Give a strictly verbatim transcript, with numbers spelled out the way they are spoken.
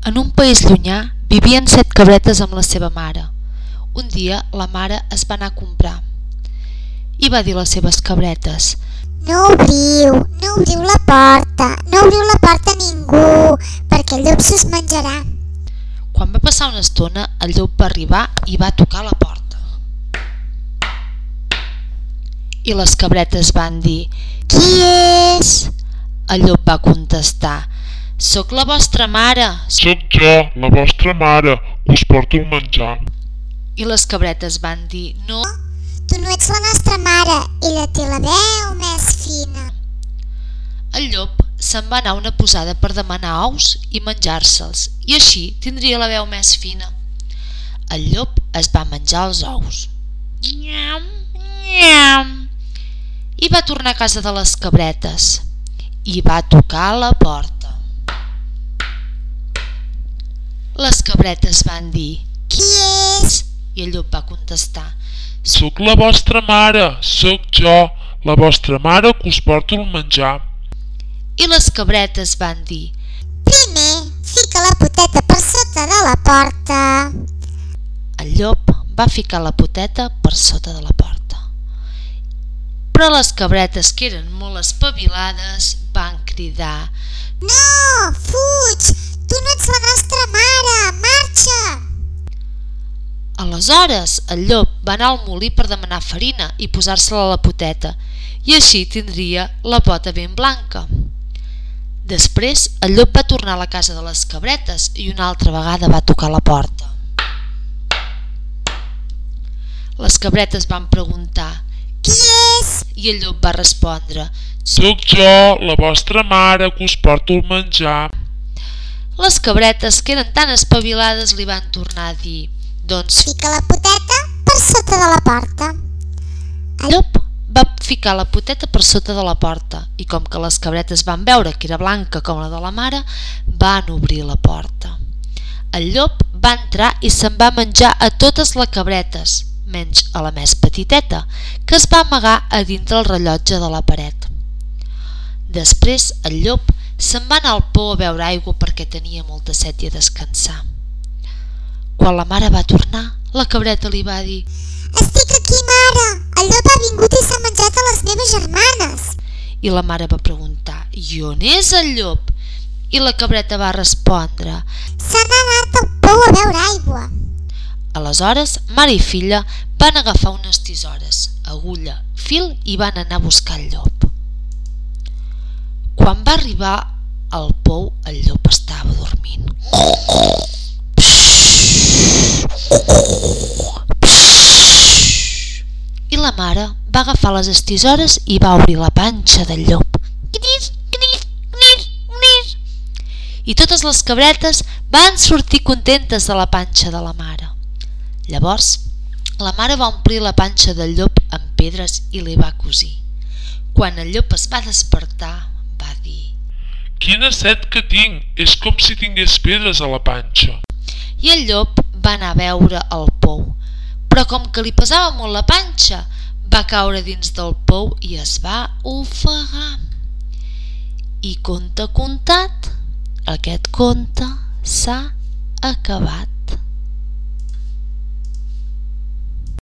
En un país llunyà vivien set cabretes amb la seva mare. Un dia la mare es va anar a comprar i va dir a les seves cabretes: No obriu, no obriu la porta, no obriu la porta a ningú, perquè el llop s'us menjarà. Quan va passar una estona, el llop va arribar i va tocar a la porta. I les cabretes van dir: Qui és? El llop va contestar: Soc la vostra mare. Soc jo, la vostra mare, que us porto el menjar. I les cabretes van dir: No, Tu no ets la nostra mare, ella té la veu més fina. el llop se'n va anar a una posada per demanar ous i menjar-se'ls, i així tindria la veu més fina. El llop es va menjar els ous. Nyam, nyam. I va tornar a casa de les cabretes i va tocar a la porta. Les cabretes van dir: Qui és? I el llop va contestar: Soc la vostra mare, soc jo, la vostra mare que us porto el menjar. I les cabretes van dir: Primer, fica la poteta per sota de la porta. El llop va ficar la poteta per sota de la porta. Però les cabretes, que eren molt espavilades, van cridar: No, fuig! Tu no ets la nostra mare! Marxa! Aleshores el llop va anar al molí per demanar farina i posar-se-la a la poteta, i així tindria la pota ben blanca. Després el llop va tornar a la casa de les cabretes i una altra vegada va tocar a la porta. Les cabretes van preguntar: Qui és? I el llop va respondre: Soc jo, la vostra mare que us porto el menjar. Les cabretes, que eren tan espavilades, li van tornar a dir: Doncs Fica la poteta per sota de la porta. el llop va ficar la poteta per sota de la porta, i com que les cabretes van veure que era blanca com la de la mare, van obrir la porta. El llop va entrar i se'n va menjar a totes les cabretes, menys a la més petiteta, que es va amagar a dintre el rellotge de la paret. Després el llop se'n va anar al pou a beure aigua perquè tenia molta set i a descansar. Quan la mare va tornar, la cabreta li va dir: Estic aquí, mare! El llop ha vingut i s'ha menjat a les meves germanes. I la mare va preguntar: I on és el llop? I la cabreta va respondre: Se n'ha anat al pou a beure aigua. Aleshores, mare i filla van agafar unes tisores, agulla, fil i van anar a buscar el llop. Quan va arribar al pou, el llop estava dormint. I la mare va agafar les estisores i va obrir la panxa del llop. Cris, cris, cris, cris. I totes les cabretes van sortir contentes de la panxa de la mare. Llavors, la mare va omplir la panxa del llop amb pedres i li va cosir. Quan el llop es va despertar, va dir: Quina set que tinc, és com si tingués pedres a la panxa. I el llop va anar a veure el pou, però com que li pesava molt la panxa, va caure dins del pou i es va ofegar. I conte contat, aquest conte s'ha acabat.